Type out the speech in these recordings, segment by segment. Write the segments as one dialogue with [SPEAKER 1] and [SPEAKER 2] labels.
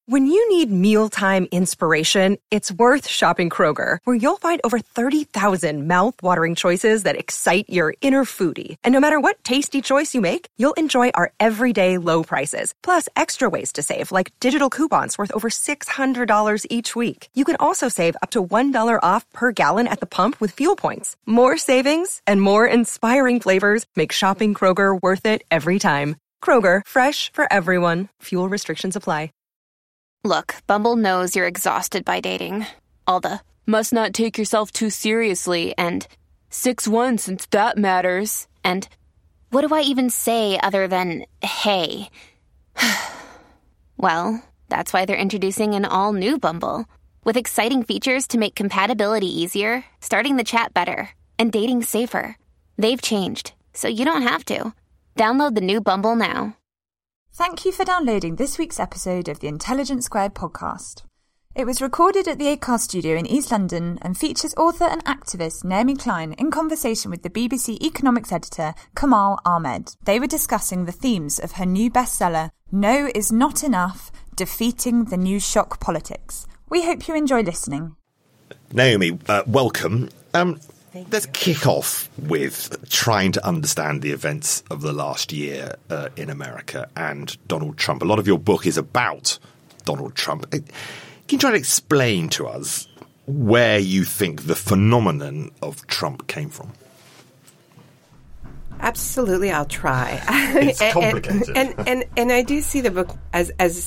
[SPEAKER 1] When you need mealtime inspiration, it's worth shopping Kroger, where you'll find over 30,000 mouth-watering choices that excite your inner foodie. And no matter what tasty choice you make, you'll enjoy our everyday low prices, plus extra ways to save, like digital coupons worth over $600 each week. You can also save up to $1 off per gallon at the pump with fuel points. More savings and more inspiring flavors make shopping Kroger worth it every time. Kroger, fresh for everyone. Fuel restrictions apply.
[SPEAKER 2] Look, Bumble knows you're exhausted by dating. All the, must not take yourself too seriously, and 6'1" since that matters, and what do I even say other than, hey? Well, that's why they're introducing an all-new Bumble, with exciting features to make compatibility easier, starting the chat better, and dating safer. They've changed, so you don't have to. Download the new Bumble now.
[SPEAKER 3] Thank you for downloading this week's episode of the Intelligence Squared podcast. It was recorded at the Acast studio in East London and features author and activist Naomi Klein in conversation with the BBC economics editor Kamal Ahmed. They were discussing the themes of her new bestseller, No Is Not Enough, Defeating the New Shock Politics. We hope you enjoy listening.
[SPEAKER 4] Naomi, welcome. Let's kick off with trying to understand the events of the last year in America and Donald Trump. A lot of your book is about Donald Trump. Can you try to explain to us where you think the phenomenon of Trump came from?
[SPEAKER 5] Absolutely, I'll try.
[SPEAKER 4] It's complicated.
[SPEAKER 5] And I do see the book as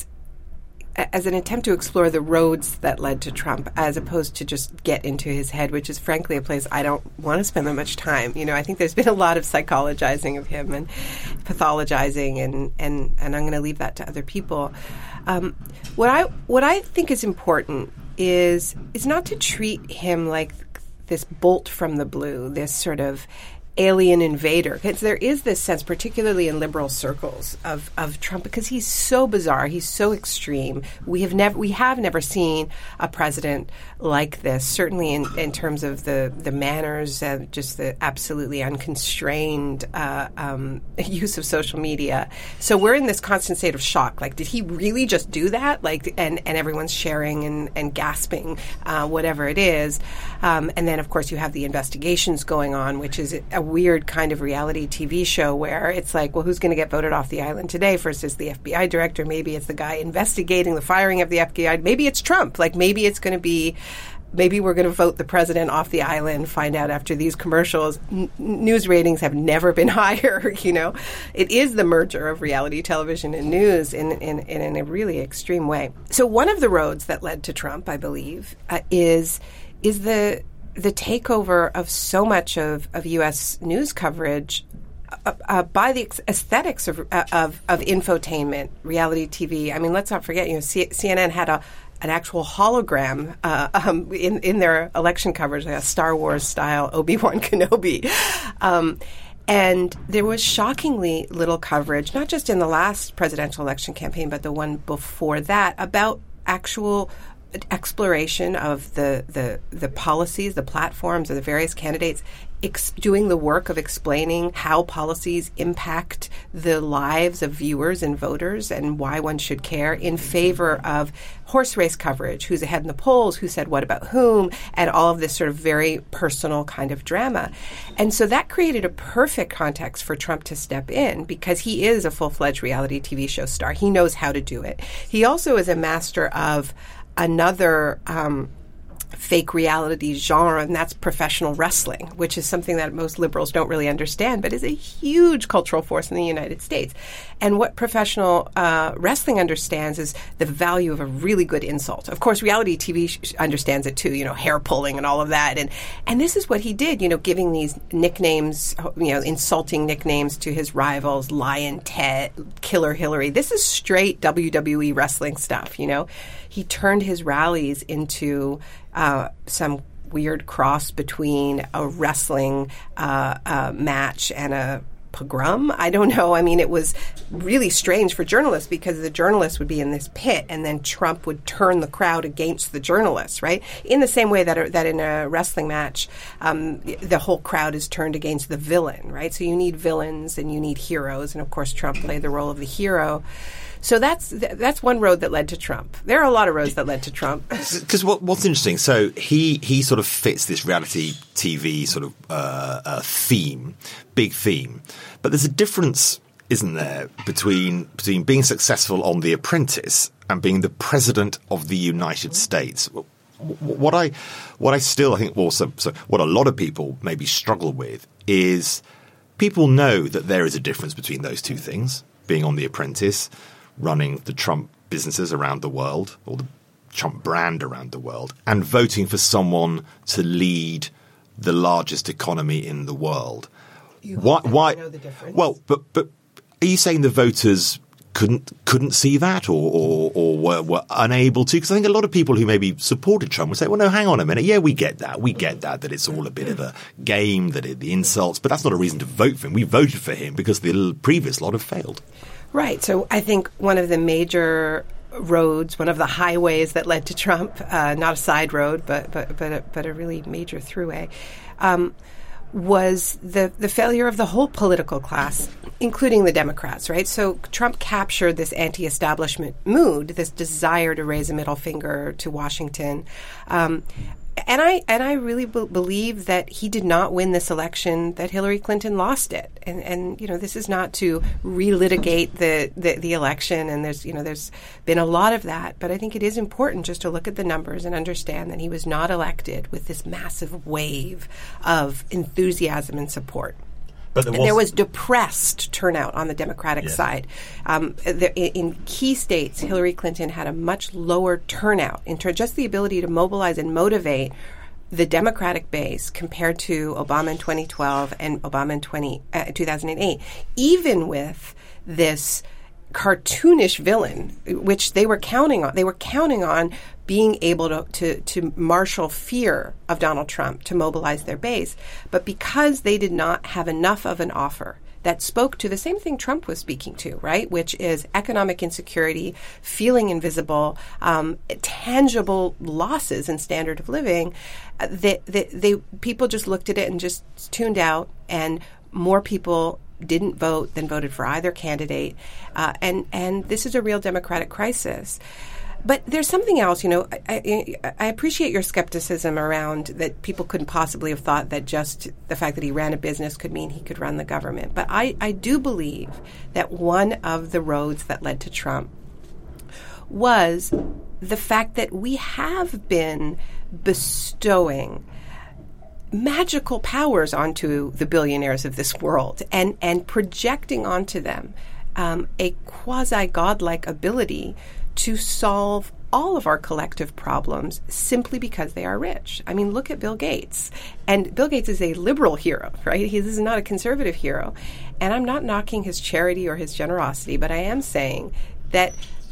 [SPEAKER 5] an attempt to explore the roads that led to Trump, as opposed to just get into his head, which is frankly a place I don't want to spend that much time. You know, I think there's been a lot of psychologizing of him and pathologizing, and I'm going to leave that to other people. What I think is important is not to treat him like this bolt from the blue, this sort of alien invader. Because there is this sense, particularly in liberal circles, of Trump, because he's so bizarre, he's so extreme. We have never seen a president like this, certainly in terms of the manners and just the absolutely unconstrained use of social media. So we're in this constant state of shock. Like, did he really just do that? Like, and everyone's sharing and gasping, whatever it is. And then, of course, you have the investigations going on, which is a weird kind of reality TV show where it's like, well, who's going to get voted off the island today? First is the FBI director. Maybe it's the guy investigating the firing of the FBI. Maybe it's Trump. Like, maybe it's going to be, maybe we're going to vote the president off the island, find out after these commercials. News ratings have never been higher, you know. It is the merger of reality television and news in a really extreme way. So one of the roads that led to Trump, I believe, is the takeover of so much of U.S. news coverage by the aesthetics of infotainment, reality TV. I mean, let's not forget, you know, CNN had an actual hologram in their election coverage, like a Star Wars style Obi-Wan Kenobi. And there was shockingly little coverage, not just in the last presidential election campaign, but the one before that, about actual exploration of the policies, the platforms of the various candidates, doing the work of explaining how policies impact the lives of viewers and voters and why one should care, in favor of horse race coverage, who's ahead in the polls, who said what about whom, and all of this sort of very personal kind of drama. And so that created a perfect context for Trump to step in, because he is a full-fledged reality TV show star. He knows how to do it. He also is a master of another fake reality genre, and that's professional wrestling, which is something that most liberals don't really understand, but is a huge cultural force in the United States. And what professional wrestling understands is the value of a really good insult. Of course, reality TV understands it too, you know, hair pulling and all of that. And this is what he did, you know, giving these nicknames, you know, insulting nicknames to his rivals, Lion Ted, Killer Hillary. This is straight WWE wrestling stuff, you know. He turned his rallies into some weird cross between a wrestling match and a pogrom. I don't know. I mean, it was really strange for journalists, because the journalists would be in this pit, and then Trump would turn the crowd against the journalists, right? In the same way that in a wrestling match, the whole crowd is turned against the villain, right? So you need villains and you need heroes, and of course Trump played the role of the hero. So that's one road that led to Trump. There are a lot of roads that led to Trump.
[SPEAKER 4] Because what's interesting, so he sort of fits this reality TV sort of theme, big theme. But there's a difference, isn't there, between being successful on The Apprentice and being the president of the United States. What I still think also, so what a lot of people maybe struggle with is people know that there is a difference between those two things, being on The Apprentice, running the Trump businesses around the world, or the Trump brand around the world, and voting for someone to lead the largest economy in the world. Why?
[SPEAKER 5] Know the difference.
[SPEAKER 4] Well, but are you saying the voters couldn't see that or were unable to? Because I think a lot of people who maybe supported Trump would say, well, no, hang on a minute. Yeah, we get that it's all a bit of a game, the insults, but that's not a reason to vote for him. We voted for him because the previous lot have failed.
[SPEAKER 5] Right. So I think one of the major roads, one of the highways that led to Trump, not a side road, but a really major throughway, was the failure of the whole political class, including the Democrats, right? So Trump captured this anti-establishment mood, this desire to raise a middle finger to Washington. And I really believe that he did not win this election, that Hillary Clinton lost it. And you know, this is not to relitigate the election, and there's been a lot of that, but I think it is important just to look at the numbers and understand that he was not elected with this massive wave of enthusiasm and support. But there was depressed turnout on the Democratic side. In key states, Hillary Clinton had a much lower turnout in just the ability to mobilize and motivate the Democratic base compared to Obama in 2012 and Obama in 2008, even with this cartoonish villain, which they were counting on. They were counting on being able to marshal fear of Donald Trump to mobilize their base. But because they did not have enough of an offer that spoke to the same thing Trump was speaking to, right, which is economic insecurity, feeling invisible, tangible losses in standard of living, people just looked at it and just tuned out, and more people didn't vote than voted for either candidate. And this is a real democratic crisis. But there's something else, you know, I appreciate your skepticism around that people couldn't possibly have thought that just the fact that he ran a business could mean he could run the government. But I do believe that one of the roads that led to Trump was the fact that we have been bestowing magical powers onto the billionaires of this world and projecting onto them a quasi-godlike ability to solve all of our collective problems simply because they are rich. I mean, look at Bill Gates. And Bill Gates is a liberal hero, right? This is not a conservative hero. And I'm not knocking his charity or his generosity, but I am saying that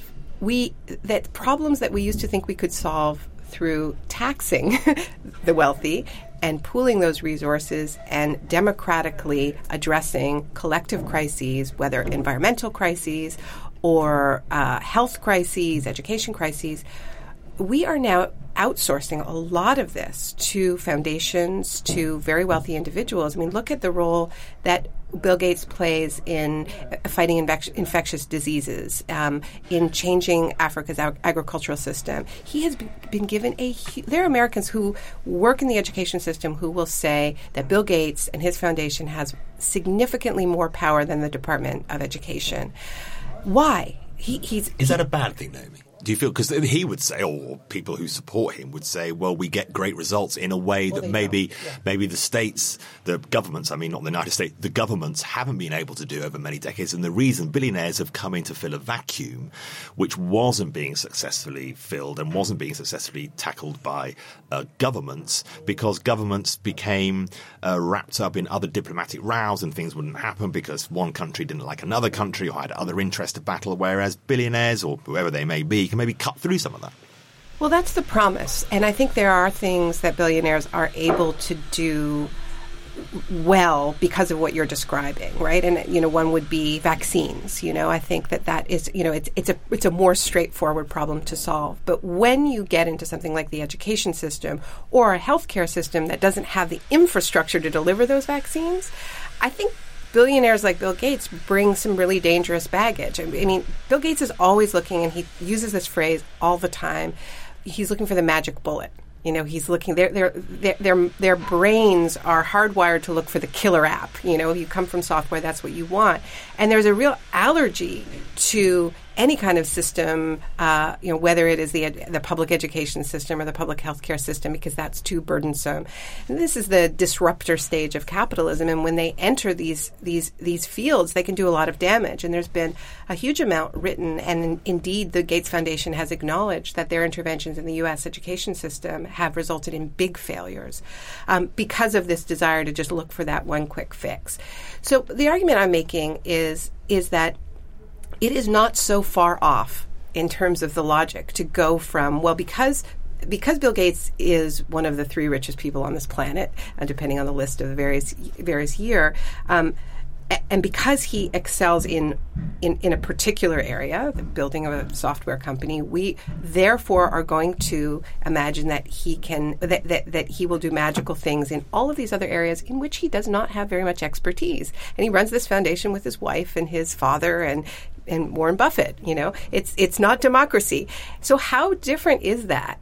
[SPEAKER 5] problems that we used to think we could solve through taxing the wealthy and pooling those resources and democratically addressing collective crises, whether environmental crises or health crises, education crises, we are now outsourcing a lot of this to foundations, to very wealthy individuals. I mean, look at the role that Bill Gates plays in fighting infectious diseases, in changing Africa's agricultural system. He has been given there are Americans who work in the education system who will say that Bill Gates and his foundation has significantly more power than the Department of Education. Why? Is
[SPEAKER 4] that a bad thing, Naomi? Do you feel, because he would say, or people who support him would say, well, we get great results in a way that maybe the states, the governments, I mean, not the United States, the governments haven't been able to do over many decades. And the reason billionaires have come in to fill a vacuum, which wasn't being successfully filled and wasn't being successfully tackled by governments, because governments became wrapped up in other diplomatic rows and things wouldn't happen because one country didn't like another country or had other interests to battle, whereas billionaires or whoever they may be can maybe cut through some of that.
[SPEAKER 5] Well, that's the promise. And I think there are things that billionaires are able to do well because of what you're describing, right? And, you know, one would be vaccines. You know, I think that is, you know, it's a more straightforward problem to solve. But when you get into something like the education system or a healthcare system that doesn't have the infrastructure to deliver those vaccines, I think billionaires like Bill Gates bring some really dangerous baggage. I mean, Bill Gates is always looking, and he uses this phrase all the time. He's looking for the magic bullet. You know, he's looking. Their brains are hardwired to look for the killer app. You know, you come from software, that's what you want. And there's a real allergy to any kind of system, whether it is the public education system or the public healthcare system, because that's too burdensome. And this is the disruptor stage of capitalism. And when they enter these fields, they can do a lot of damage. And there's been a huge amount written, and indeed, the Gates Foundation has acknowledged that their interventions in the U.S. education system have resulted in big failures because of this desire to just look for that one quick fix. So the argument I'm making is that it is not so far off in terms of the logic to go from, well, because Bill Gates is one of the 3 richest people on this planet, depending on the list of the various year, and because he excels in a particular area, the building of a software company, we therefore are going to imagine that he can that he will do magical things in all of these other areas in which he does not have very much expertise. And he runs this foundation with his wife and his father and Warren Buffett. You know, it's not democracy. So how different is that?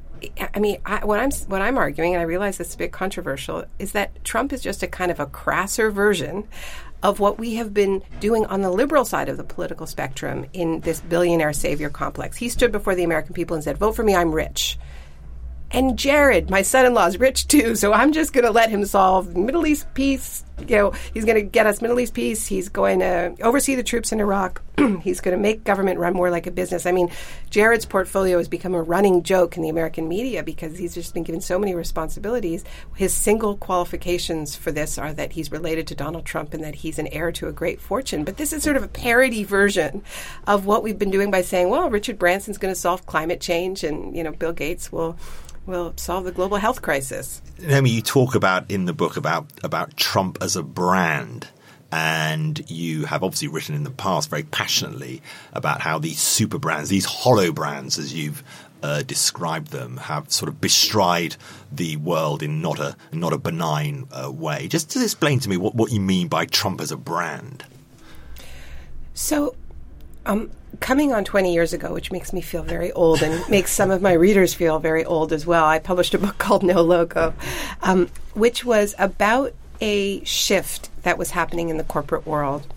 [SPEAKER 5] What I'm arguing, and I realize it's a bit controversial, is that Trump is just a kind of a crasser version of what we have been doing on the liberal side of the political spectrum in this billionaire savior complex. He stood before the American people and said, "Vote for me, I'm rich." And Jared, my son-in-law, is rich too, so I'm just going to let him solve Middle East peace. You know, he's going to get us Middle East peace. He's going to oversee the troops in Iraq. He's going to make government run more like a business. I mean, Jared's portfolio has become a running joke in the American media because he's just been given so many responsibilities. His single qualifications for this are that he's related to Donald Trump and that he's an heir to a great fortune. But this is sort of a parody version of what we've been doing by saying, well, Richard Branson's going to solve climate change and, you know, Bill Gates will solve the global health crisis.
[SPEAKER 4] Naomi, you talk about in the book about Trump as a brand, and you have obviously written in the past very passionately about how these super brands, these hollow brands, as you've described them, have sort of bestride the world in not a benign way. Just explain to me what you mean by Trump as a brand.
[SPEAKER 5] So, coming on 20 years ago, which makes me feel very old and makes some of my readers feel very old as well, I published a book called No Logo, which was about a shift that was happening in the corporate world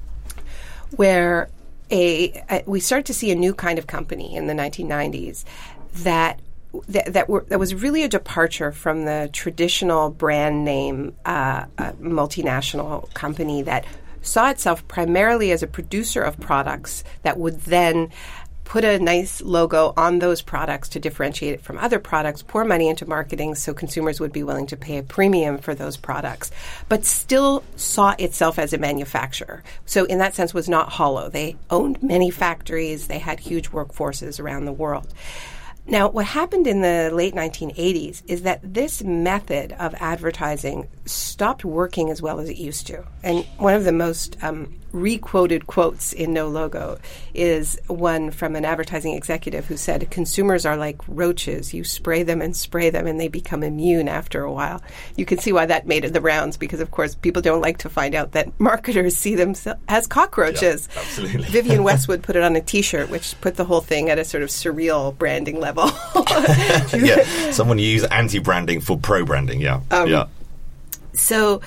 [SPEAKER 5] where we started to see a new kind of company in the 1990s that was really a departure from the traditional brand name multinational company that saw itself primarily as a producer of products that would then put a nice logo on those products to differentiate it from other products, pour money into marketing so consumers would be willing to pay a premium for those products, but still saw itself as a manufacturer. So in that sense was not hollow. They owned many factories. They had huge workforces around the world. Now, what happened in the late 1980s is that this method of advertising stopped working as well as it used to. And one of the most re-quoted quotes in No Logo is one from an advertising executive who said, "Consumers are like roaches. You spray them and they become immune after a while." You can see why that made the rounds because, of course, people don't like to find out that marketers see them as cockroaches.
[SPEAKER 4] Yeah, absolutely.
[SPEAKER 5] Vivienne Westwood put it on a T-shirt, which put the whole thing at a sort of surreal branding level.
[SPEAKER 4] Yeah, someone used anti-branding for pro-branding. Yeah, yeah.
[SPEAKER 5] So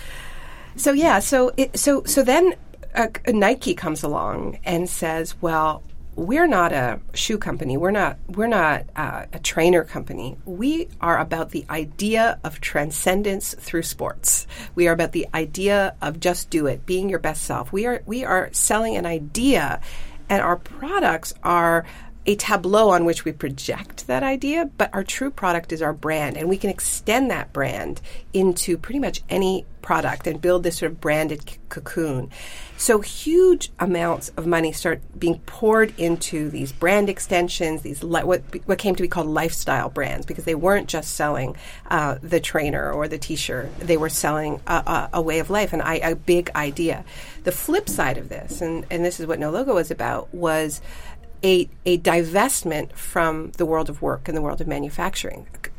[SPEAKER 5] then Nike comes along and says, "Well, we're not a shoe company. We're not a trainer company. We are about the idea of transcendence through sports. We are about the idea of just do it, being your best self. We are selling an idea, and our products are a tableau on which we project that idea, but our true product is our brand, and we can extend that brand into pretty much any product and build this sort of branded cocoon." So huge amounts of money start being poured into these brand extensions, these what came to be called lifestyle brands, because they weren't just selling the trainer or the T-shirt. They were selling a way of life and a big idea. The flip side of this, and this is what No Logo was about, was a divestment from the world of work and the world of manufacturing.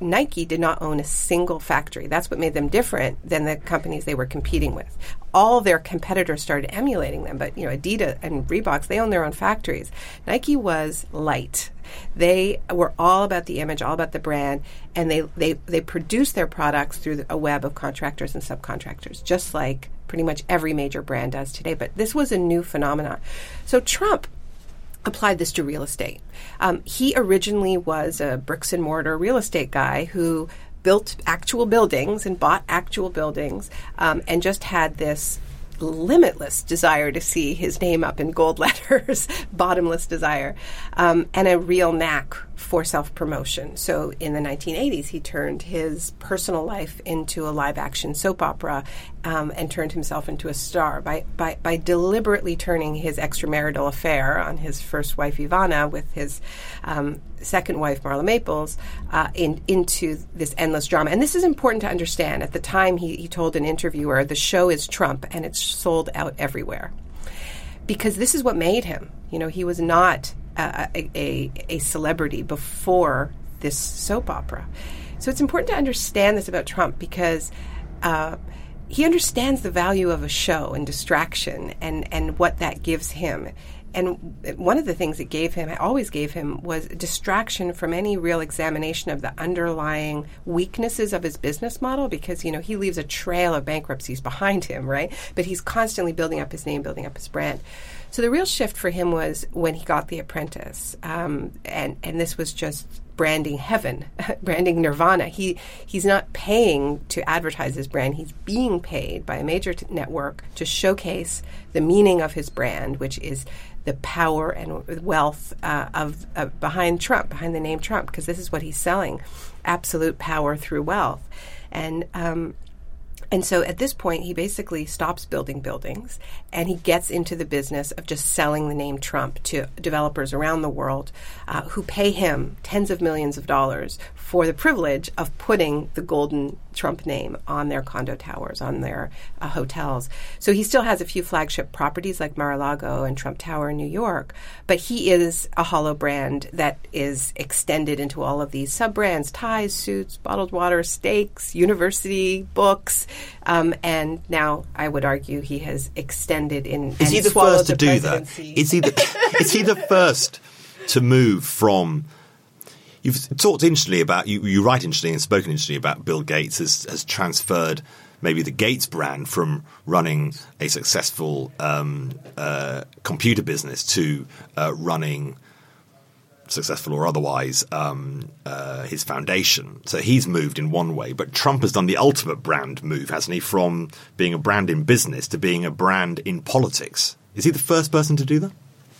[SPEAKER 5] Nike did not own a single factory. That's what made them different than the companies they were competing with. All their competitors started emulating them, but Adidas and Reeboks, they own their own factories. Nike was light. They were all about the image, all about the brand, and they produced their products through a web of contractors and subcontractors, just like pretty much every major brand does today. But this was a new phenomenon. So Trump applied this to real estate. He originally was a bricks and mortar real estate guy who built actual buildings and bought actual buildings and just had this limitless desire to see his name up in gold letters, bottomless desire, and a real knack for self-promotion. So in the 1980s, he turned his personal life into a live-action soap opera and turned himself into a star by deliberately turning his extramarital affair on his first wife, Ivana, with his second wife, Marla Maples, into this endless drama. And this is important to understand. At the time, he told an interviewer, the show is Trump, and it's sold out everywhere. Because this is what made him. He was not a celebrity before this soap opera. So it's important to understand this about Trump because he understands the value of a show and distraction and what that gives him. And one of the things it always gave him, was distraction from any real examination of the underlying weaknesses of his business model because, he leaves a trail of bankruptcies behind him, right? But he's constantly building up his name, building up his brand. So the real shift for him was when he got The Apprentice. And this was just branding heaven, branding nirvana. He's not paying to advertise his brand. He's being paid by a major network to showcase the meaning of his brand, which is the power and wealth of behind Trump, behind the name Trump, because this is what he's selling, absolute power through wealth. And so at this point, he basically stops building buildings, and he gets into the business of just selling the name Trump to developers around the world who pay him tens of millions of dollars for the privilege of putting the golden Trump name on their condo towers, on their hotels. So he still has a few flagship properties like Mar-a-Lago and Trump Tower in New York, but he is a hollow brand that is extended into all of these sub-brands, ties, suits, bottled water, steaks, university, books, and now I would argue he has extended in.
[SPEAKER 4] Is he the first to do that? Is he the first to move from? You've talked interestingly about you write interestingly and spoken interestingly about Bill Gates has transferred maybe the Gates brand from running a successful computer business to running, successful or otherwise, his foundation. So he's moved in one way, but Trump has done the ultimate brand move, hasn't he, from being a brand in business to being a brand in politics. Is he the first person to do that?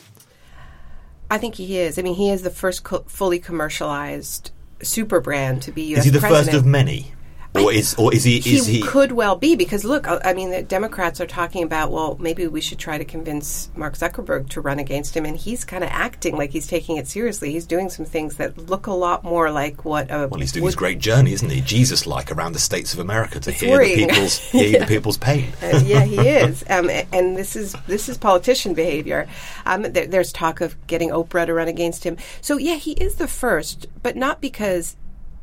[SPEAKER 5] I think he is. I mean, he is the first fully commercialized super brand to be U.S.
[SPEAKER 4] Is he the
[SPEAKER 5] president.
[SPEAKER 4] first of many? Or is he?
[SPEAKER 5] He could well be, because look, I mean, the Democrats are talking about, well, maybe we should try to convince Mark Zuckerberg to run against him, and he's kind of acting like he's taking it seriously. He's doing some things that look a lot more like what.
[SPEAKER 4] Well, he's doing his great journey, isn't he? Jesus-like around the states of America to hear the people's pain.
[SPEAKER 5] Yeah, he is, and this is politician behavior. There's talk of getting Oprah to run against him. So yeah, he is the first, but not because.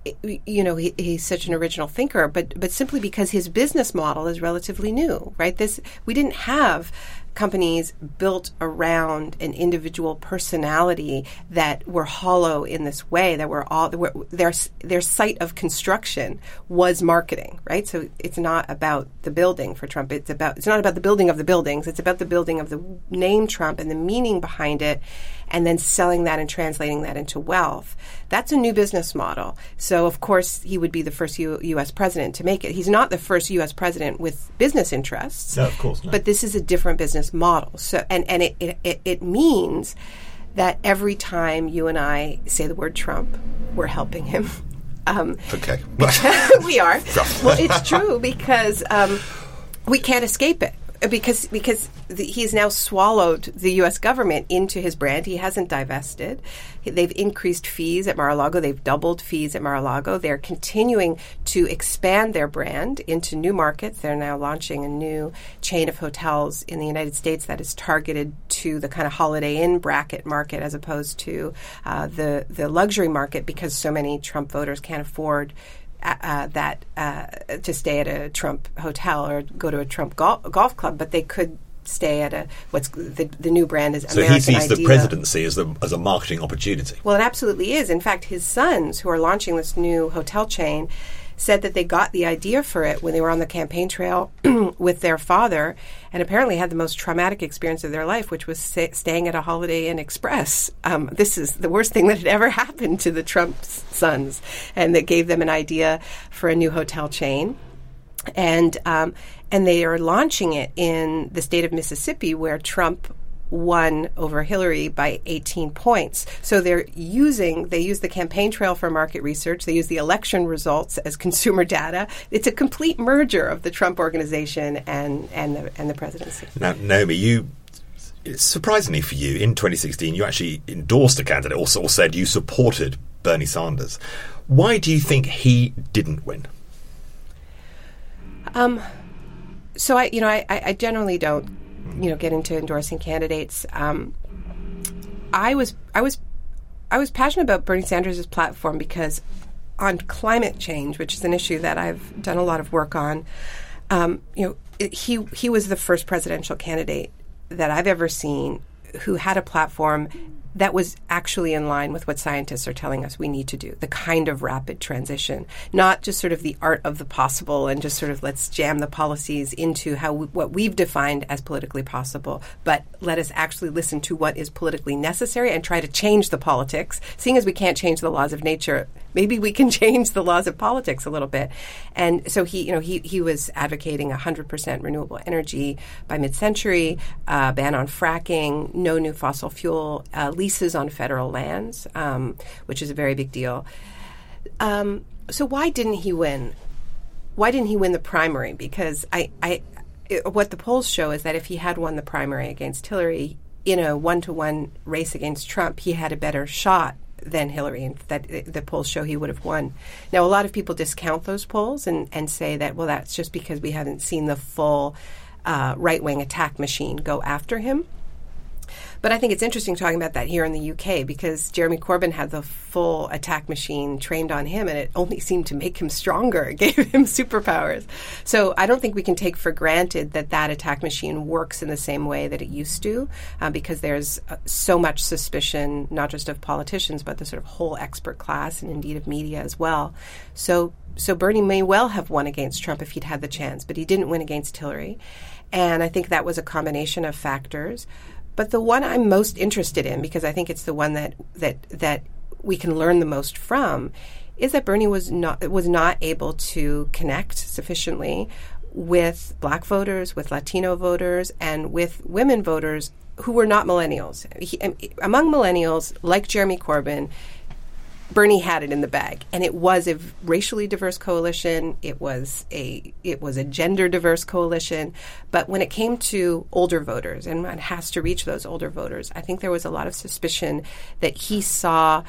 [SPEAKER 5] He's such an original thinker, but simply because his business model is relatively new, right? We didn't have companies built around an individual personality that were hollow in this way, that were all their site of construction was marketing, right? So it's not about the building for Trump. It's not about the building of the buildings. It's about the building of the name Trump and the meaning behind it, and then selling that and translating that into wealth. That's a new business model. So, of course, he would be the first U.S. president to make it. He's not the first U.S. president with business interests.
[SPEAKER 4] No, of course not.
[SPEAKER 5] But this is a different business model. So, and it means that every time you and I say the word Trump, we're helping him.
[SPEAKER 4] Okay.
[SPEAKER 5] We are. Well, it's true because we can't escape it. Because he's now swallowed the U.S. government into his brand. He hasn't divested. They've increased fees at Mar-a-Lago. They've doubled fees at Mar-a-Lago. They're continuing to expand their brand into new markets. They're now launching a new chain of hotels in the United States that is targeted to the kind of Holiday Inn bracket market as opposed to the luxury market, because so many Trump voters can't afford to stay at a Trump hotel or go to a Trump golf club, but they could stay at the new brand is American Idea.
[SPEAKER 4] So he sees the presidency as a marketing opportunity.
[SPEAKER 5] Well, it absolutely is. In fact, his sons, who are launching this new hotel chain, said that they got the idea for it when they were on the campaign trail with their father, and apparently had the most traumatic experience of their life, which was staying at a Holiday Inn Express. This is the worst thing that had ever happened to the Trump sons, and that gave them an idea for a new hotel chain. And they are launching it in the state of Mississippi, where Trump won over Hillary by 18 points. So they use the campaign trail for market research. They use the election results as consumer data. It's a complete merger of the Trump organization and the presidency.
[SPEAKER 4] Now, Naomi, surprisingly for you, in 2016, you actually endorsed a candidate, also said you supported Bernie Sanders. Why do you think he didn't win?
[SPEAKER 5] So I generally don't get into endorsing candidates. I was passionate about Bernie Sanders' platform because on climate change, which is an issue that I've done a lot of work on, he was the first presidential candidate that I've ever seen who had a platform that was actually in line with what scientists are telling us we need to do, the kind of rapid transition, not just sort of the art of the possible and just sort of let's jam the policies into what we've defined as politically possible, but let us actually listen to what is politically necessary and try to change the politics. Seeing as we can't change the laws of nature, maybe we can change the laws of politics a little bit. And so he was advocating 100% renewable energy by mid-century, ban on fracking, no new fossil fuel leases on federal lands, which is a very big deal. So why didn't he win? Why didn't he win the primary? Because what the polls show is that if he had won the primary against Hillary in a 1-to-1 race against Trump, he had a better shot than Hillary, and that the polls show he would have won. Now, a lot of people discount those polls and say that, well, that's just because we haven't seen the full right-wing attack machine go after him. But I think it's interesting talking about that here in the UK because Jeremy Corbyn had the full attack machine trained on him, and it only seemed to make him stronger. It gave him superpowers. So I don't think we can take for granted that attack machine works in the same way that it used to because there's so much suspicion, not just of politicians, but the sort of whole expert class and indeed of media as well. So Bernie may well have won against Trump if he'd had the chance, but he didn't win against Hillary. And I think that was a combination of factors. But the one I'm most interested in, because I think it's the one that we can learn the most from, is that Bernie was not able to connect sufficiently with Black voters, with Latino voters, and with women voters who were not millennials. Among millennials, like Jeremy Corbyn, Bernie had it in the bag, and it was a racially diverse coalition. It was a gender diverse coalition. But when it came to older voters, and it has to reach those older voters, I think there was a lot of suspicion that he saw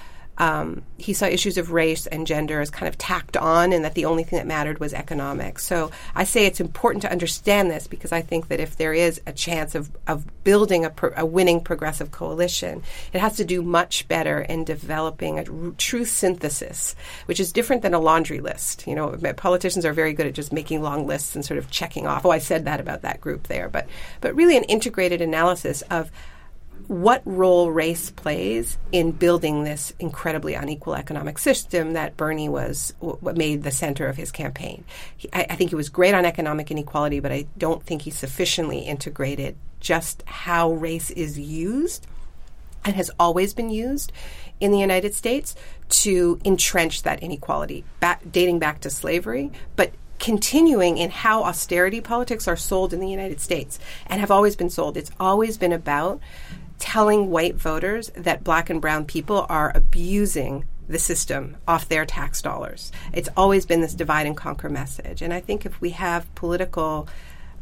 [SPEAKER 5] issues of race and gender as kind of tacked on, and that the only thing that mattered was economics. So I say it's important to understand this because I think that if there is a chance of building a winning progressive coalition, it has to do much better in developing a truth synthesis, which is different than a laundry list. Politicians are very good at just making long lists and sort of checking off, I said that about that group there. But really an integrated analysis of what role race plays in building this incredibly unequal economic system that Bernie was what made the center of his campaign. I think he was great on economic inequality, but I don't think he sufficiently integrated just how race is used and has always been used in the United States to entrench that inequality, dating back to slavery, but continuing in how austerity politics are sold in the United States and have always been sold. It's always been about telling white voters that Black and brown people are abusing the system off their tax dollars. It's always been this divide and conquer message. And I think if we have political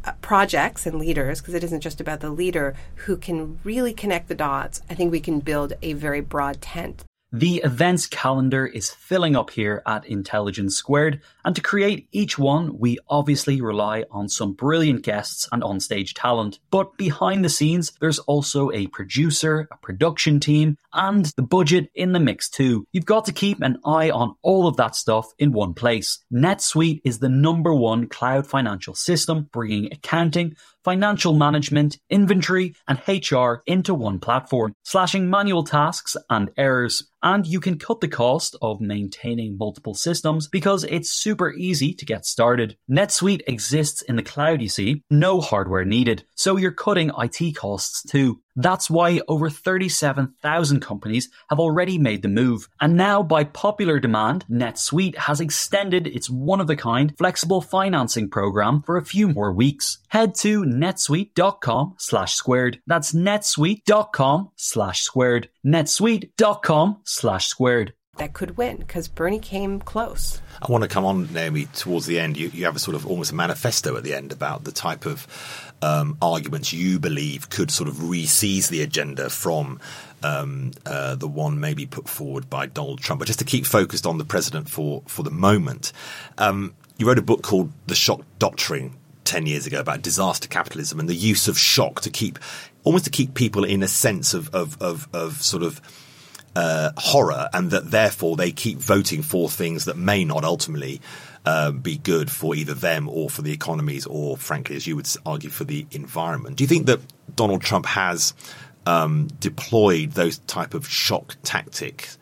[SPEAKER 5] projects and leaders, because it isn't just about the leader, who can really connect the dots, I think we can build a very broad tent.
[SPEAKER 6] The events calendar is filling up here at Intelligence Squared, and to create each one, we obviously rely on some brilliant guests and onstage talent. But behind the scenes, there's also a producer, a production team, and the budget in the mix too. You've got to keep an eye on all of that stuff in one place. NetSuite is the #1 cloud financial system, bringing accounting, financial management, inventory, and HR into one platform, slashing manual tasks and errors. And you can cut the cost of maintaining multiple systems because it's super easy to get started. NetSuite exists in the cloud, you see, no hardware needed. So you're cutting IT costs too. That's why over 37,000 companies have already made the move. And now, by popular demand, NetSuite has extended its one-of-a-kind flexible financing program for a few more weeks. Head to netsuite.com/squared. That's netsuite.com/squared. netsuite.com/squared.
[SPEAKER 5] That could win, because Bernie came close.
[SPEAKER 4] I want to come on, Naomi, towards the end. You have a sort of almost a manifesto at the end about the type of arguments you believe could sort of re-seize the agenda from the one maybe put forward by Donald Trump. But just to keep focused on the president for the moment, you wrote a book called The Shock Doctrine 10 years ago about disaster capitalism and the use of shock to keep people in a sense of sort of horror, and that therefore they keep voting for things that may not ultimately be good for either them or for the economies or, frankly, as you would argue, for the environment. Do you think that Donald Trump has deployed those type of shock tactics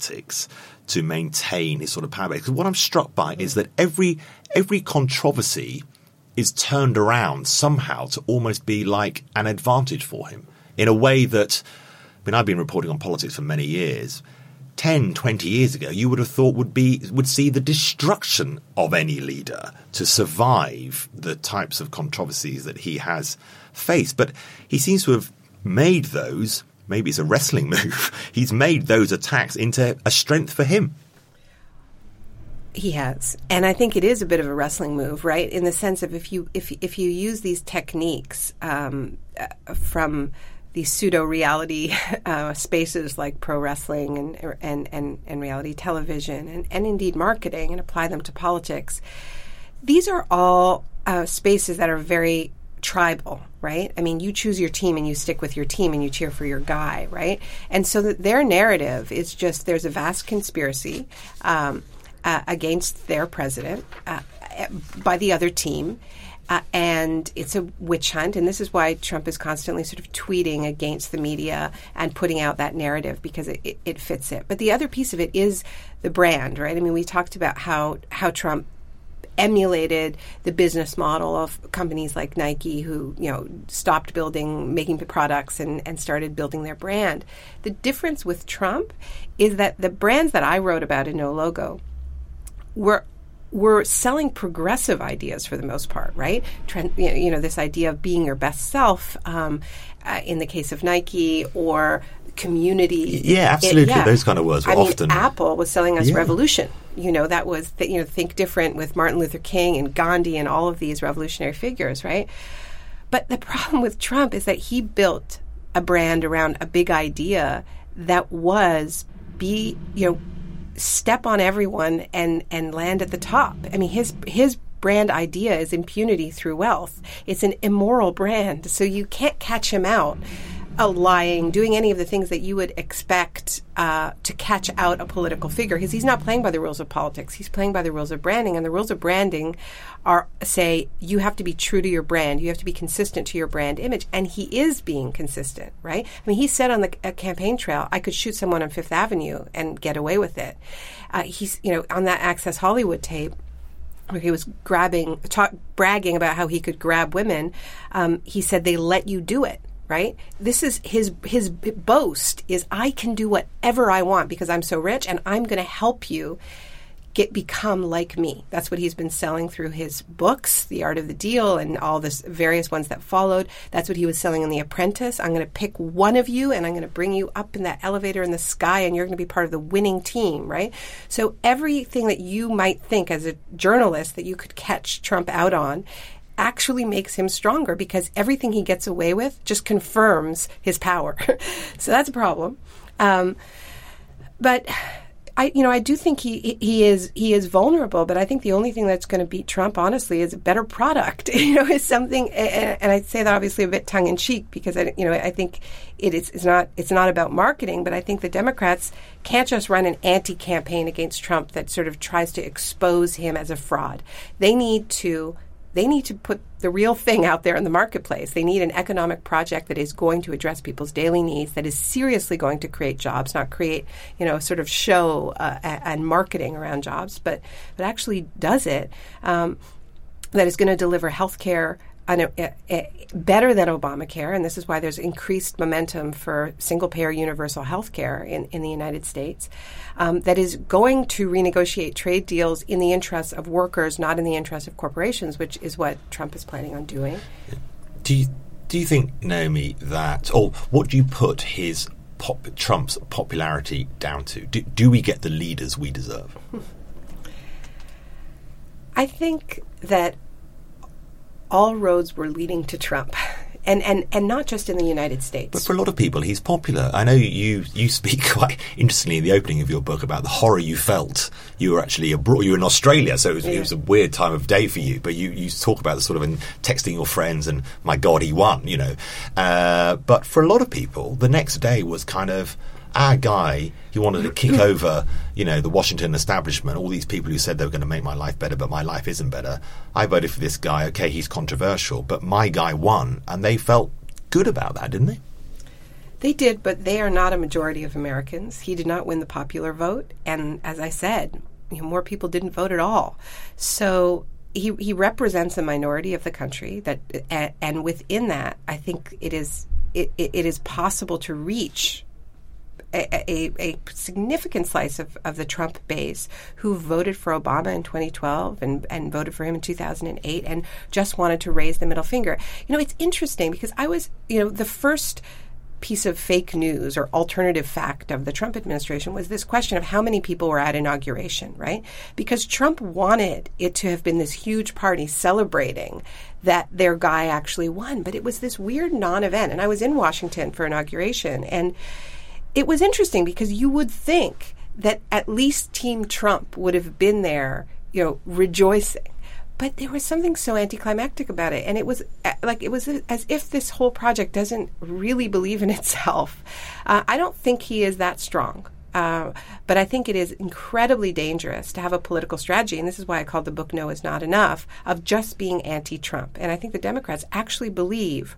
[SPEAKER 4] to maintain his sort of power base? Because what I'm struck by is that every controversy is turned around somehow to almost be like an advantage for him in a way that, I mean, I've been reporting on politics for many years. 10, 20 years ago, you would have thought would see the destruction of any leader to survive the types of controversies that he has faced. But he seems to have made those, maybe it's a wrestling move, he's made those attacks into a strength for him.
[SPEAKER 5] He has. And I think it is a bit of a wrestling move, right? In the sense of if you use these techniques from these pseudo-reality spaces like pro wrestling and reality television and indeed marketing, and apply them to politics, these are all spaces that are very tribal, right? I mean, you choose your team and you stick with your team and you cheer for your guy, right? And so that their narrative is just there's a vast conspiracy against their president by the other team. And it's a witch hunt, and this is why Trump is constantly sort of tweeting against the media and putting out that narrative, because it fits it. But the other piece of it is the brand, right? I mean, we talked about how Trump emulated the business model of companies like Nike, who, stopped making products and started building their brand. The difference with Trump is that the brands that I wrote about in No Logo were selling progressive ideas for the most part, right? This idea of being your best self in the case of Nike, or community.
[SPEAKER 4] Yeah, absolutely. Those kind of words were often.
[SPEAKER 5] Apple was selling us revolution. That was, Think Different with Martin Luther King and Gandhi and all of these revolutionary figures, right? But the problem with Trump is that he built a brand around a big idea that was step on everyone and land at the top. I mean, his brand idea is impunity through wealth. It's an immoral brand, so you can't catch him out lying, doing any of the things that you would expect to catch out a political figure, because he's not playing by the rules of politics. He's playing by the rules of branding, and the rules of branding say you have to be true to your brand. You have to be consistent to your brand image, and he is being consistent, right? I mean, he said on the campaign trail, I could shoot someone on Fifth Avenue and get away with it. He's, on that Access Hollywood tape, where he was bragging about how he could grab women, he said they let you do it. Right? This is his boast is, I can do whatever I want because I'm so rich, and I'm going to help you become like me. That's what he's been selling through his books, The Art of the Deal, and all this various ones that followed. That's what he was selling in The Apprentice. I'm going to pick one of you, and I'm going to bring you up in that elevator in the sky, and you're going to be part of the winning team, right? So everything that you might think as a journalist that you could catch Trump out on, actually makes him stronger because everything he gets away with just confirms his power. So that's a problem. But I do think he is vulnerable, but I think the only thing that's going to beat Trump, honestly, is a better product. Is something, and I say that obviously a bit tongue in cheek because I think it's not about marketing, but I think the Democrats can't just run an anti-campaign against Trump that sort of tries to expose him as a fraud. They need to put the real thing out there in the marketplace. They need an economic project that is going to address people's daily needs, that is seriously going to create jobs, not create, sort of show and marketing around jobs, but actually does it, that is going to deliver health care better than Obamacare, and this is why there's increased momentum for single-payer universal health care in the United States, that is going to renegotiate trade deals in the interests of workers, not in the interests of corporations, which is what Trump is planning on doing.
[SPEAKER 4] Do you think, Naomi, or what do you put Trump's popularity down to? Do we get the leaders we deserve?
[SPEAKER 5] I think that all roads were leading to Trump, and not just in the United States.
[SPEAKER 4] But for a lot of people, he's popular. I know you speak quite interestingly in the opening of your book about the horror you felt. You were actually abroad. You were in Australia, so it was a weird time of day for you. But you talk about the sort of texting your friends and, my God, he won, But for a lot of people, the next day was kind of our guy who wanted to kick over, the Washington establishment, all these people who said they were going to make my life better, but my life isn't better. I voted for this guy. Okay, he's controversial, but my guy won, and they felt good about that, didn't they?
[SPEAKER 5] They did, but they are not a majority of Americans. He did not win the popular vote, and as I said, more people didn't vote at all. So he represents a minority of the country, and within that, I think it is possible to reach a significant slice of the Trump base who voted for Obama in 2012 and voted for him in 2008 and just wanted to raise the middle finger. It's interesting because I was, the first piece of fake news or alternative fact of the Trump administration was this question of how many people were at inauguration, right? Because Trump wanted it to have been this huge party celebrating that their guy actually won, but it was this weird non-event. And I was in Washington for inauguration, and it was interesting because you would think that at least Team Trump would have been there, rejoicing. But there was something so anticlimactic about it. And it was as if this whole project doesn't really believe in itself. I don't think he is that strong. But I think it is incredibly dangerous to have a political strategy, and this is why I called the book No Is Not Enough, of just being anti-Trump. And I think the Democrats actually believe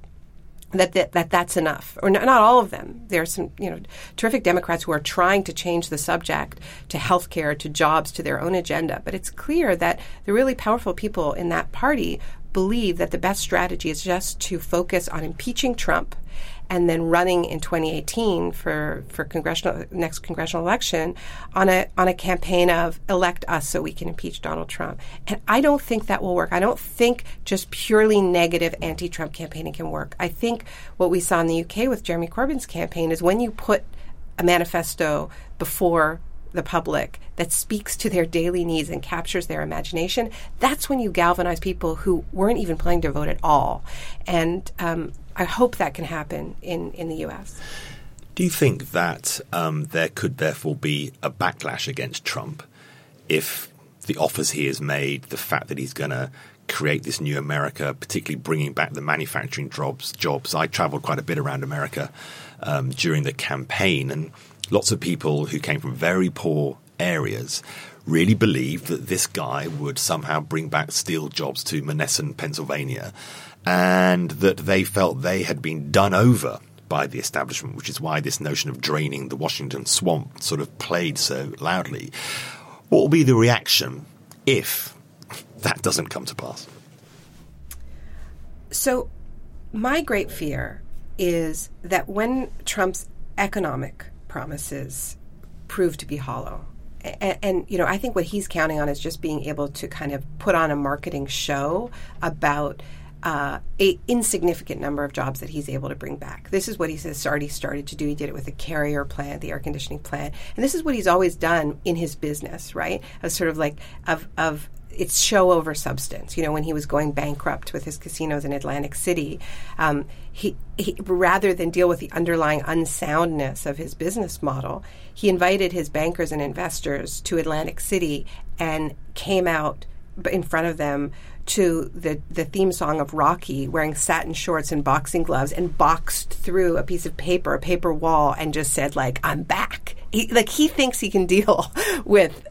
[SPEAKER 5] that's enough, or not all of them. There are some, terrific Democrats who are trying to change the subject to healthcare, to jobs, to their own agenda. But it's clear that the really powerful people in that party believe that the best strategy is just to focus on impeaching Trump and then running in 2018 for next congressional election on a campaign of elect us so we can impeach Donald Trump. And I don't think that will work. I don't think just purely negative anti-Trump campaigning can work. I think what we saw in the UK with Jeremy Corbyn's campaign is when you put a manifesto before the public that speaks to their daily needs and captures their imagination, that's when you galvanize people who weren't even planning to vote at all. And I hope that can happen in the U.S.
[SPEAKER 4] Do you think that there could therefore be a backlash against Trump if the offers he has made, the fact that he's going to create this new America, particularly bringing back the manufacturing jobs? I traveled quite a bit around America during the campaign, and lots of people who came from very poor areas really believed that this guy would somehow bring back steel jobs to Monessen, Pennsylvania, and that they felt they had been done over by the establishment, which is why this notion of draining the Washington swamp sort of played so loudly. What will be the reaction if that doesn't come to pass?
[SPEAKER 5] So my great fear is that when Trump's economic promises prove to be hollow, and I think what he's counting on is just being able to kind of put on a marketing show about a insignificant number of jobs that he's able to bring back. This is what he says already started to do. He did it with the Carrier plant, the air conditioning plant, and this is what he's always done in his business, right? As sort of like of it's show over substance. You know, when he was going bankrupt with his casinos in Atlantic City, he rather than deal with the underlying unsoundness of his business model, he invited his bankers and investors to Atlantic City and came out in front of them to the theme song of Rocky, wearing satin shorts and boxing gloves, and boxed through a piece of paper, a paper wall, and just said, like, I'm back. He thinks he can deal with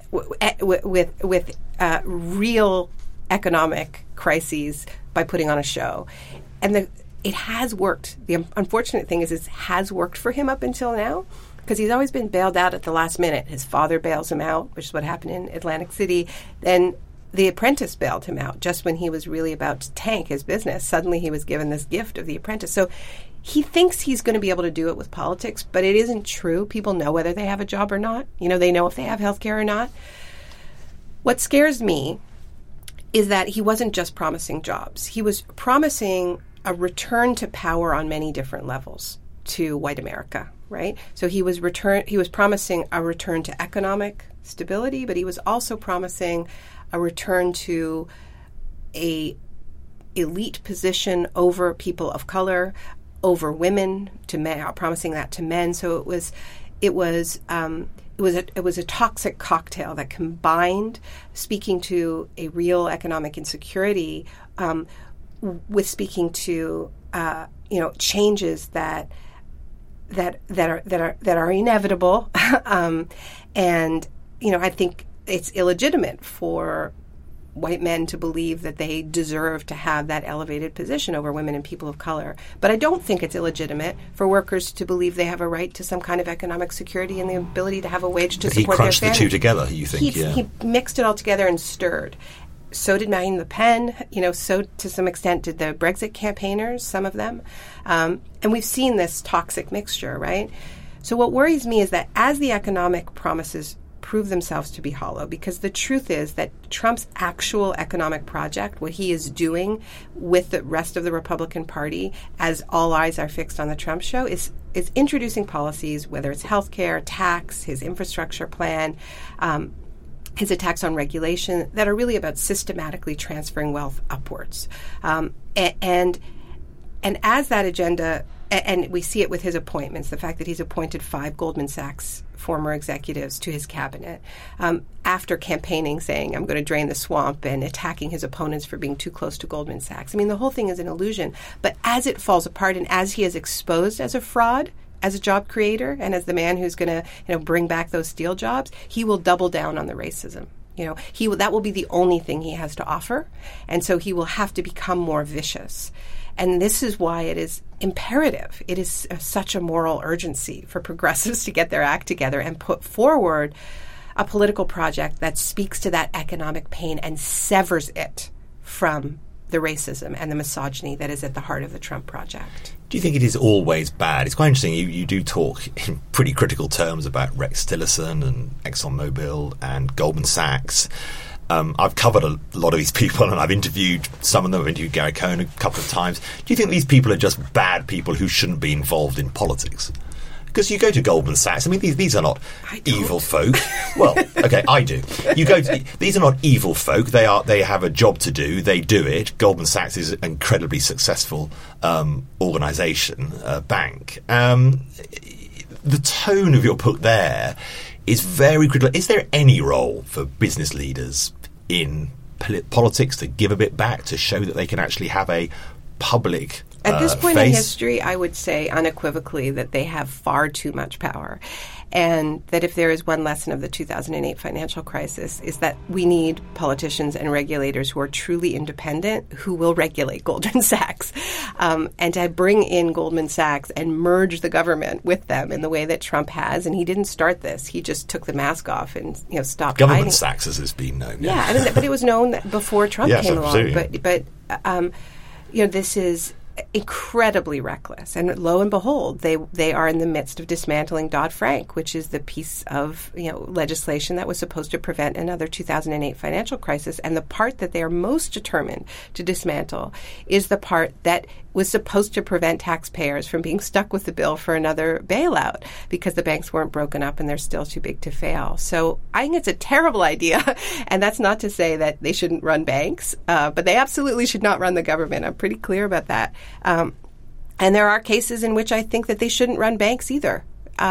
[SPEAKER 5] real economic crises by putting on a show. And it has worked. The unfortunate thing is it has worked for him up until now, because he's always been bailed out at the last minute. His father bails him out, which is what happened in Atlantic City. Then The Apprentice bailed him out just when he was really about to tank his business. Suddenly he was given this gift of The Apprentice. So he thinks he's going to be able to do it with politics, but it isn't true. People know whether they have a job or not. You know, they know if they have health care or not. What scares me is that he wasn't just promising jobs. He was promising a return to power on many different levels to white America, right? So he was promising a return to economic stability, but he was also promising a return to a elite position over people of color, over women, to men, promising that to men. So it was a toxic cocktail that combined speaking to a real economic insecurity with speaking to changes that are inevitable, and I think it's illegitimate for white men to believe that they deserve to have that elevated position over women and people of color. But I don't think it's illegitimate for workers to believe they have a right to some kind of economic security and the ability to have a wage to support their family.
[SPEAKER 4] He crunched the two together, you think?
[SPEAKER 5] He mixed it all together and stirred. So did Marine Le Pen, so to some extent did the Brexit campaigners, some of them. And we've seen this toxic mixture, right? So what worries me is that as the economic promises prove themselves to be hollow, because the truth is that Trump's actual economic project, what he is doing with the rest of the Republican Party, as all eyes are fixed on the Trump show, is introducing policies, whether it's healthcare, tax, his infrastructure plan, his attacks on regulation, that are really about systematically transferring wealth upwards. And as that agenda, and we see it with his appointments, the fact that he's appointed 5 Goldman Sachs former executives to his cabinet, after campaigning saying, I'm going to drain the swamp, and attacking his opponents for being too close to Goldman Sachs. I mean, the whole thing is an illusion. But as it falls apart and as he is exposed as a fraud, as a job creator, and as the man who's going to bring back those steel jobs, he will double down on the racism. That will be the only thing he has to offer. And so he will have to become more vicious. And this is why it is imperative. It is such a moral urgency for progressives to get their act together and put forward a political project that speaks to that economic pain and severs it from the racism and the misogyny that is at the heart of the Trump project.
[SPEAKER 4] Do you think it is always bad? It's quite interesting. You do talk in pretty critical terms about Rex Tillerson and ExxonMobil and Goldman Sachs. I've covered a lot of these people, and I've interviewed some of them. I've interviewed Gary Cohn a couple of times. Do you think these people are just bad people who shouldn't be involved in politics? Because you go to Goldman Sachs. I mean, these are not evil folk. Well, okay, I do. These are not evil folk. They have a job to do. They do it. Goldman Sachs is an incredibly successful organisation, bank. The tone of your book there is very critical. Is there any role for business leaders in politics to give a bit back, to show that they can actually have a public
[SPEAKER 5] At this point
[SPEAKER 4] face?
[SPEAKER 5] In history, I would say unequivocally that they have far too much power. And that if there is one lesson of the 2008 financial crisis, is that we need politicians and regulators who are truly independent, who will regulate Goldman Sachs. And to bring in Goldman Sachs and merge the government with them in the way that Trump has. And he didn't start this. He just took the mask off and stopped
[SPEAKER 4] Government
[SPEAKER 5] hiding.
[SPEAKER 4] Sachs, as it's been known.
[SPEAKER 5] Yeah, I mean, but it was known that before Trump came along. But this is incredibly reckless, and lo and behold, they are in the midst of dismantling Dodd-Frank, which is the piece of legislation that was supposed to prevent another 2008 financial crisis. And the part that they are most determined to dismantle is the part that was supposed to prevent taxpayers from being stuck with the bill for another bailout because the banks weren't broken up and they're still too big to fail. So I think it's a terrible idea. And that's not to say that they shouldn't run banks, but they absolutely should not run the government. I'm pretty clear about that. And there are cases in which I think that they shouldn't run banks either.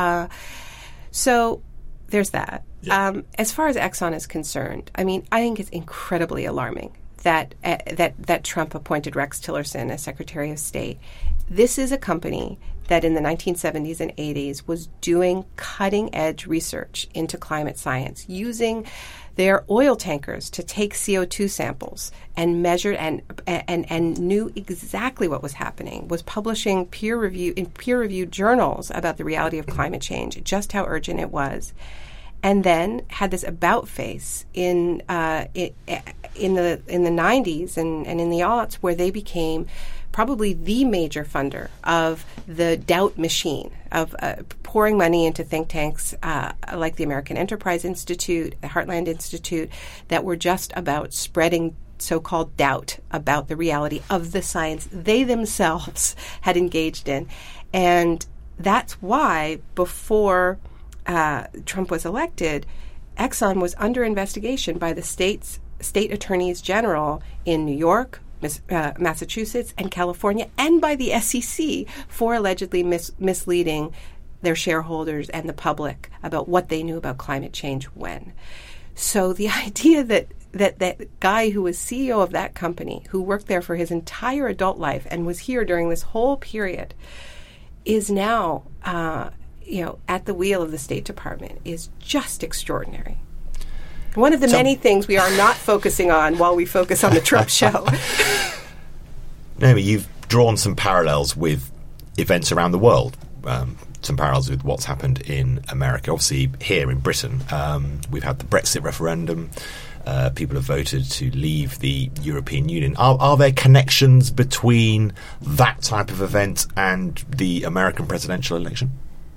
[SPEAKER 5] So there's that. Yeah. As far as Exxon is concerned, I mean, I think it's incredibly alarming that Trump appointed Rex Tillerson as Secretary of State. This is a company that in the 1970s and 80s was doing cutting-edge research into climate science, using their oil tankers to take CO2 samples and measure and knew exactly what was happening, was publishing in peer-reviewed journals about the reality of climate change, just how urgent it was. And then had this about face in the 90s and in the aughts, where they became probably the major funder of the doubt machine of pouring money into think tanks like the American Enterprise Institute, the Heartland Institute, that were just about spreading so-called doubt about the reality of the science they themselves had engaged in. And that's why before Trump was elected, Exxon was under investigation by the state attorneys general in New York, Massachusetts, and California, and by the SEC for allegedly misleading their shareholders and the public about what they knew about climate change when. So the idea that guy who was CEO of that company, who worked there for his entire adult life and was here during this whole period, is now at the wheel of the State Department is just extraordinary. One of the many things we are not focusing on while we focus on the Trump show.
[SPEAKER 4] Naomi, you've drawn some parallels with events around the world, some parallels with what's happened in America. Obviously, here in Britain, we've had the Brexit referendum. People have voted to leave the European Union. Are there connections between that type of event and the American presidential election?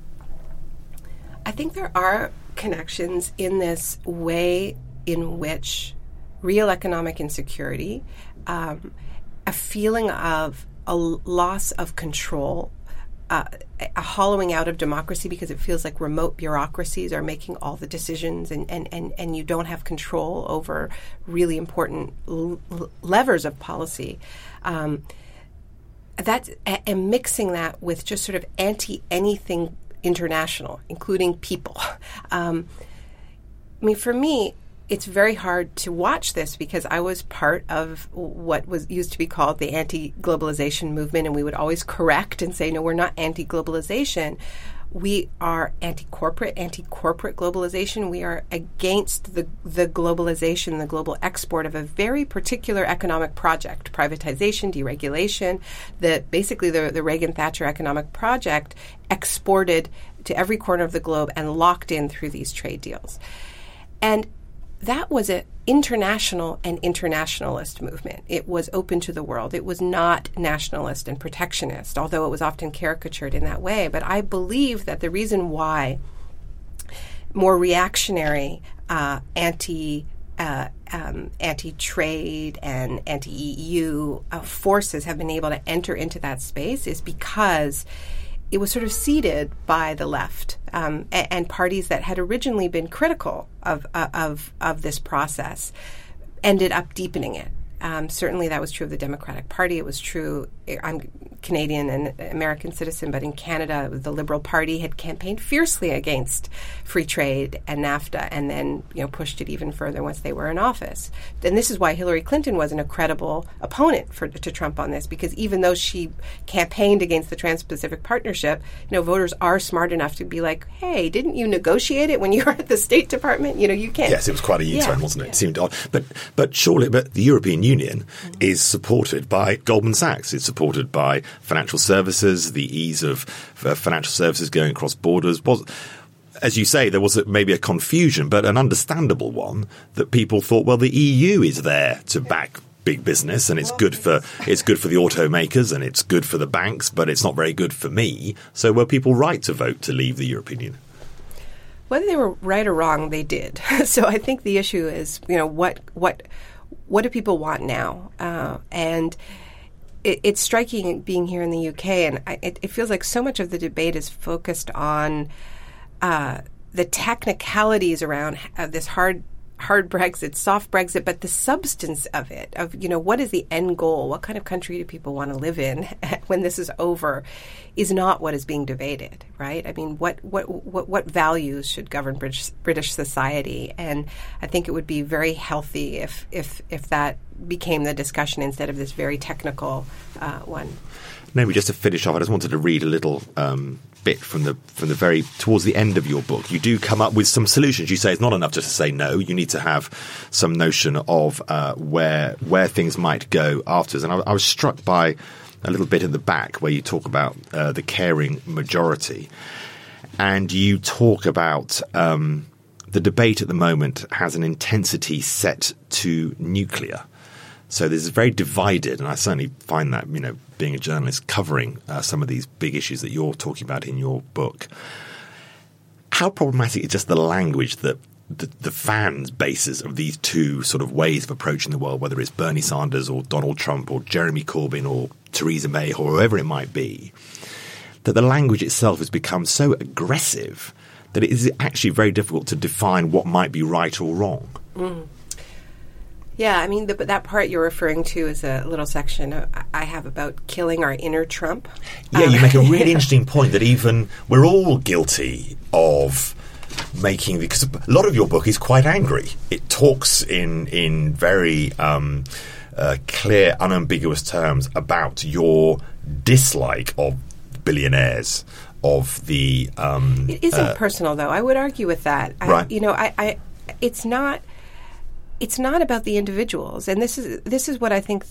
[SPEAKER 5] I think there are connections in this way in which real economic insecurity, a feeling of a loss of control, a hollowing out of democracy because it feels like remote bureaucracies are making all the decisions and you don't have control over really important levers of policy. That's and mixing that with just sort of anti-anything international, including people. For me, it's very hard to watch this because I was part of what was used to be called the anti-globalization movement, and we would always correct and say, no, we're not anti-globalization. We are anti-corporate globalization. We are against the globalization, the global export of a very particular economic project, privatization, deregulation, that basically the Reagan-Thatcher economic project exported to every corner of the globe and locked in through these trade deals. And that was an international and internationalist movement. It was open to the world. It was not nationalist and protectionist, although it was often caricatured in that way. But I believe that the reason why more reactionary anti-trade and anti-EU forces have been able to enter into that space is because it was sort of seeded by the left and parties that had originally been critical of this process ended up deepening it. Certainly that was true of the Democratic Party. It was true, I'm Canadian and American citizen, but in Canada, the Liberal Party had campaigned fiercely against free trade and NAFTA and then pushed it even further once they were in office. And this is why Hillary Clinton wasn't a credible opponent to Trump on this, because even though she campaigned against the Trans-Pacific Partnership, voters are smart enough to be like, hey, didn't you negotiate it when you were at the State Department? You can't.
[SPEAKER 4] Yes, it was quite a U-turn, wasn't it? It seemed odd. But surely the European Union is supported by Goldman Sachs. It's supported by financial services, the ease of financial services going across borders. As you say, there was maybe a confusion, but an understandable one, that people thought, well, the EU is there to back big business, and it's good for the automakers and it's good for the banks, but it's not very good for me. So were people right to vote to leave the European Union?
[SPEAKER 5] Whether they were right or wrong, they did. So I think the issue is, what do people want now? And it's striking being here in the UK, and it feels like so much of the debate is focused on the technicalities around this hard Brexit, soft Brexit, but the substance of it, of, what is the end goal? What kind of country do people want to live in when this is over, is not what is being debated, right? I mean, what values should govern British society? And I think it would be very healthy if that became the discussion instead of this very technical one.
[SPEAKER 4] Naomi, just to finish off, I just wanted to read a little bit from the very towards the end of your book. You do come up with some solutions. You say it's not enough just to say no. You need to have some notion of where things might go afterwards. And I was struck by a little bit at the back where you talk about the caring majority, and you talk about the debate at the moment has an intensity set to nuclear. So this is very divided, and I certainly find that, being a journalist covering some of these big issues that you're talking about in your book. How problematic is just the language that the fans' bases of these two sort of ways of approaching the world, whether it's Bernie Sanders or Donald Trump or Jeremy Corbyn or Theresa May or whoever it might be, that the language itself has become so aggressive that it is actually very difficult to define what might be right or wrong.
[SPEAKER 5] Mm. Yeah, I mean, that part you're referring to is a little section I have about killing our inner Trump.
[SPEAKER 4] Yeah, you make a really interesting point that even we're all guilty of making, because a lot of your book is quite angry. It talks in very clear, unambiguous terms about your dislike of billionaires, of the...
[SPEAKER 5] it isn't personal, though. I would argue with that.
[SPEAKER 4] Right.
[SPEAKER 5] It's not about the individuals, and this is what I think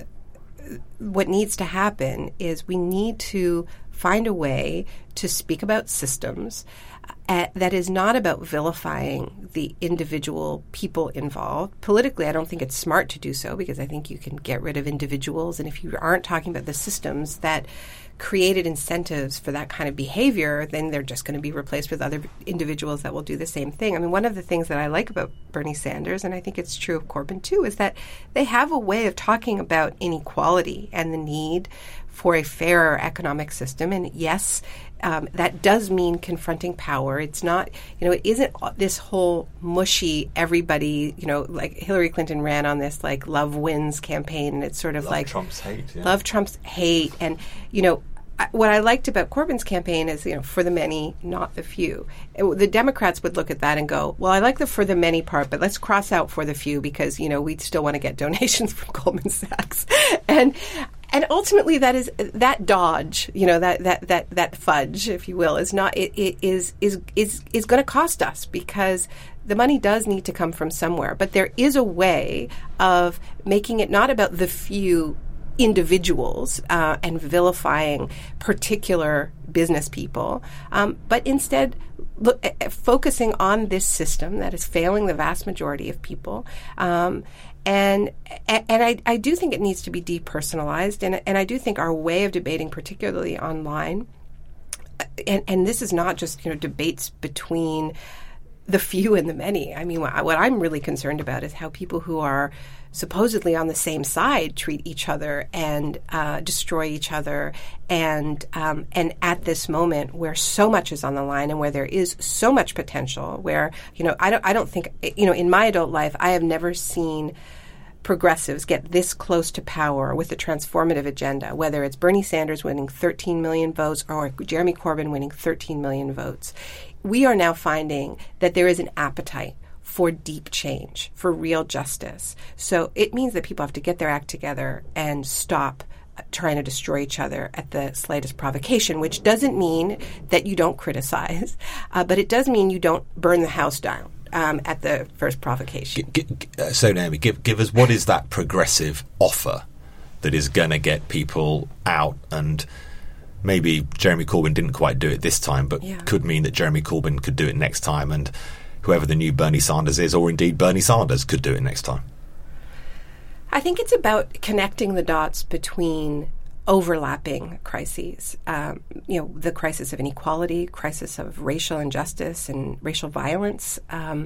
[SPEAKER 5] what needs to happen is we need to find a way to speak about systems that is not about vilifying the individual people involved. Politically, I don't think it's smart to do so, because I think you can get rid of individuals, and if you aren't talking about the systems that created incentives for that kind of behavior, then they're just going to be replaced with other individuals that will do the same thing. I mean, one of the things that I like about Bernie Sanders, and I think it's true of Corbyn too, is that they have a way of talking about inequality and the need for a fairer economic system. And yes, that does mean confronting power. It's not, it isn't this whole mushy everybody, like Hillary Clinton ran on this like love wins campaign, and it's sort of
[SPEAKER 4] love Trump's hate. Yeah.
[SPEAKER 5] Love Trump's hate. And, what I liked about Corbyn's campaign is, for the many, not the few. The Democrats would look at that and go, well, I like the for the many part, but let's cross out for the few because, we still want to get donations from Goldman Sachs. And ultimately, that dodge, that fudge, if you will, is not is going to cost us, because the money does need to come from somewhere. But there is a way of making it not about the few individuals and vilifying particular business people, but instead focusing on this system that is failing the vast majority of people. And I do think it needs to be depersonalized, and I do think our way of debating, particularly online, and this is not just debates between the few and the many. I mean, what I'm really concerned about is how people who are supposedly on the same side treat each other and destroy each other, and at this moment where so much is on the line and where there is so much potential, where I don't think in my adult life I have never seen progressives get this close to power with a transformative agenda, whether it's Bernie Sanders winning 13 million votes or Jeremy Corbyn winning 13 million votes. We are now finding that there is an appetite for deep change, for real justice. So it means that people have to get their act together and stop trying to destroy each other at the slightest provocation, which doesn't mean that you don't criticize, but it does mean you don't burn the house down at the first provocation.
[SPEAKER 4] So, Naomi, give us, what is that progressive offer that is going to get people out? And maybe Jeremy Corbyn didn't quite do it this time, but could mean that Jeremy Corbyn could do it next time, and whoever the new Bernie Sanders is, or indeed Bernie Sanders, could do it next time.
[SPEAKER 5] I think it's about connecting the dots between overlapping crises, the crisis of inequality, crisis of racial injustice and racial violence,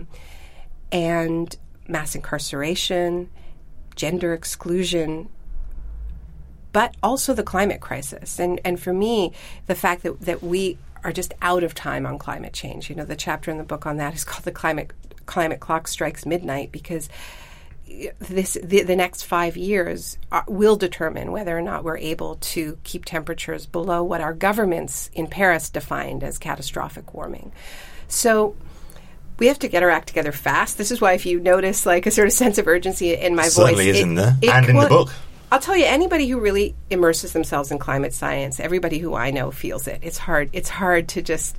[SPEAKER 5] and mass incarceration, gender exclusion, but also the climate crisis. And for me, the fact that we are just out of time on climate change. The chapter in the book on that is called The Climate Clock Strikes Midnight, because the next 5 years will determine whether or not we're able to keep temperatures below what our governments in Paris defined as catastrophic warming. So we have to get our act together fast. This is why, if you notice like a sort of sense of urgency in my
[SPEAKER 4] Certainly
[SPEAKER 5] voice,
[SPEAKER 4] is in there, and in the book.
[SPEAKER 5] I'll tell you, anybody who really immerses themselves in climate science, everybody who I know feels it. It's hard. It's hard to just,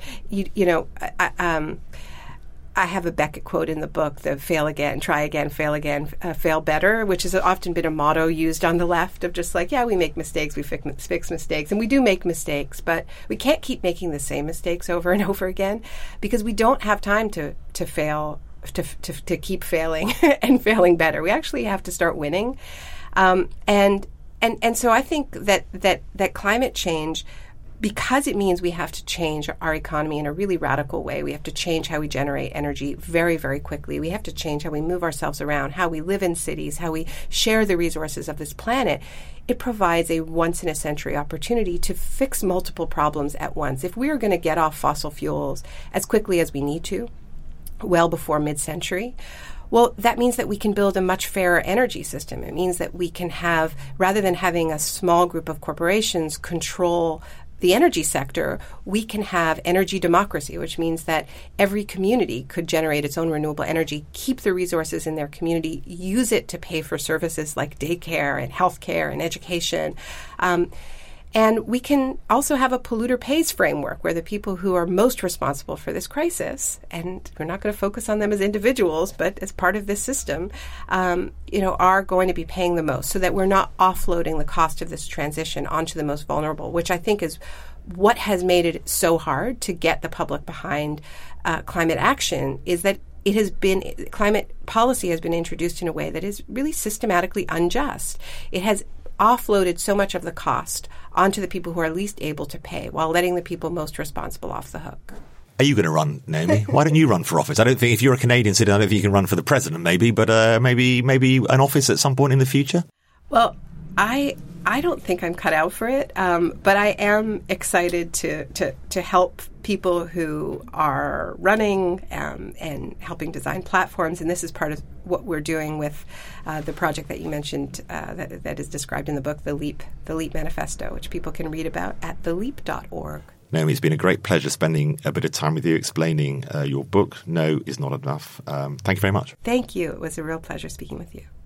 [SPEAKER 5] I have a Beckett quote in the book, the fail again, try again, fail better, which has often been a motto used on the left of just like, yeah, we make mistakes, we fix mistakes. And we do make mistakes, but we can't keep making the same mistakes over and over again, because we don't have time to fail, to keep failing and failing better. We actually have to start winning. And so I think that climate change, because it means we have to change our economy in a really radical way. We have to change how we generate energy very, very quickly. We have to change how we move ourselves around, how we live in cities, how we share the resources of this planet. It provides a once-in-a-century opportunity to fix multiple problems at once. If we are going to get off fossil fuels as quickly as we need to, well before mid-century, well, that means that we can build a much fairer energy system. It means that we can have, rather than having a small group of corporations control the energy sector, we can have energy democracy, which means that every community could generate its own renewable energy, keep the resources in their community, use it to pay for services like daycare and healthcare and education. And we can also have a polluter pays framework where the people who are most responsible for this crisis, and we're not going to focus on them as individuals, but as part of this system, are going to be paying the most, so that we're not offloading the cost of this transition onto the most vulnerable, which I think is what has made it so hard to get the public behind climate action, is that climate policy has been introduced in a way that is really systematically unjust. It has offloaded so much of the cost onto the people who are least able to pay, while letting the people most responsible off the hook.
[SPEAKER 4] Are you going to run, Naomi? Why don't you run for office? I don't think, if you're a Canadian citizen, I don't think you can run for the president, maybe, but maybe an office at some point in the future?
[SPEAKER 5] Well, I don't think I'm cut out for it, but I am excited to help people who are running and helping design platforms. And this is part of what we're doing with the project that you mentioned that is described in the book, the LEAP Manifesto, which people can read about at theleap.org.
[SPEAKER 4] Naomi, it's been a great pleasure spending a bit of time with you explaining your book, No Is Not Enough. Thank you very much.
[SPEAKER 5] Thank you. It was a real pleasure speaking with you.